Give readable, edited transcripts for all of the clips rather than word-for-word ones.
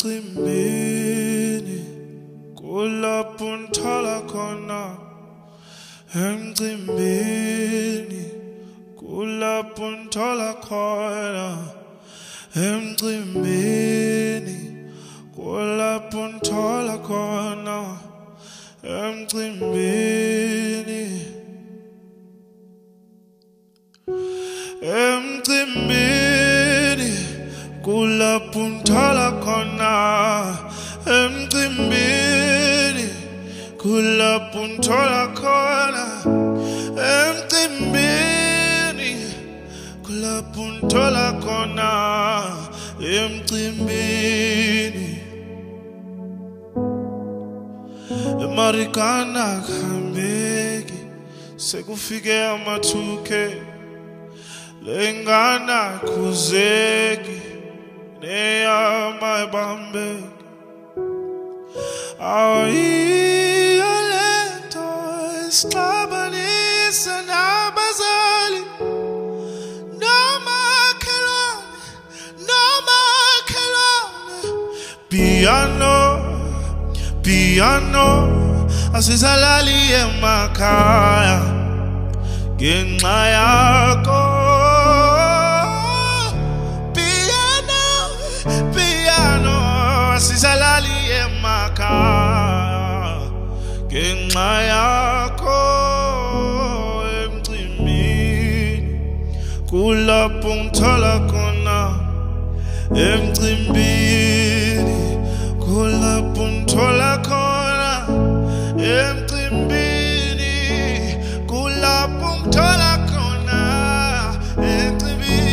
emcimbini kulapho nthola khona, emcimbini kulapho nthola khona, emcimbini kulapho nthola khona, emcimbini, emcimbini kulapho nthola khona, emcimbini kulapho nthola khona, emcimbini kulapho nthola khona, emcimbini. Emarikana khambeki sekufike amathuke, lengana khuzeki neyama ebambeki. Ayiyo lento esixabanisa nabazali, nomakhelwane. Piano, piano, asisalali emakhaya ngenxa yakho. Piano, piano, asisalali emakhaya ngenxa yakho. Emcimbini kulapho ngithola khona, emcimbini kulapho ngithola khona, emcimbini kulapho ngithola khona, emcimbini.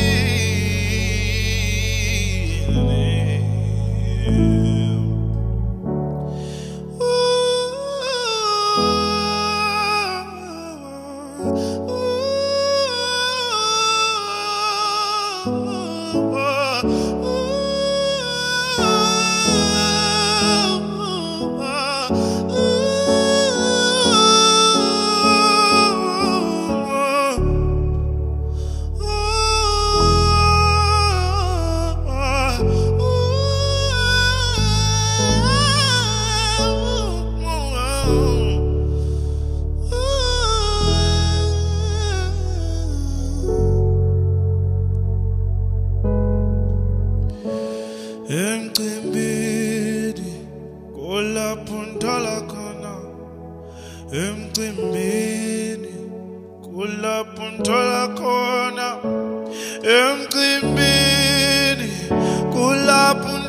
Emcimbini kulapho nthola khona, emcimbini kulapho nthola khona, emcimbini kulapho